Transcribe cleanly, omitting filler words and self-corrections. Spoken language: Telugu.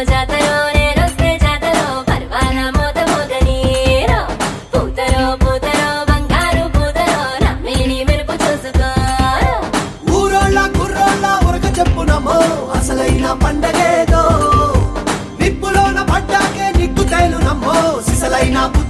జాతరో నేనొస్తే జాతరో పర్వాల మోత మోగనీరో పూతరో పూతరో బంగారు పూతరో నమ్మిని మెరుపు చూసుకోరో ఊరోళ్ళ కుర్రోళ్ళ ఉరక చెప్పునమో అసలైన పండగేదో నిప్పులోన పడ్డాకే నిగ్గు తైలు నమ్మో సిసలైన